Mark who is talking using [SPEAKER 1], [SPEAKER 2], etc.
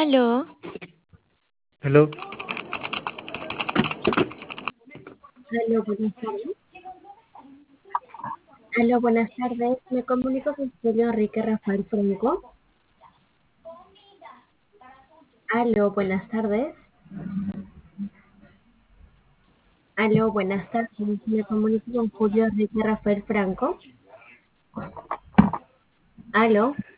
[SPEAKER 1] Aló,
[SPEAKER 2] Hello,
[SPEAKER 3] Aló, buenas tardes. Aló, buenas tardes. Me comunico con Julio Enrique Rafael Franco. Aló, buenas tardes. Aló, buenas tardes. Me comunico con Julio Enrique Rafael Franco. Aló.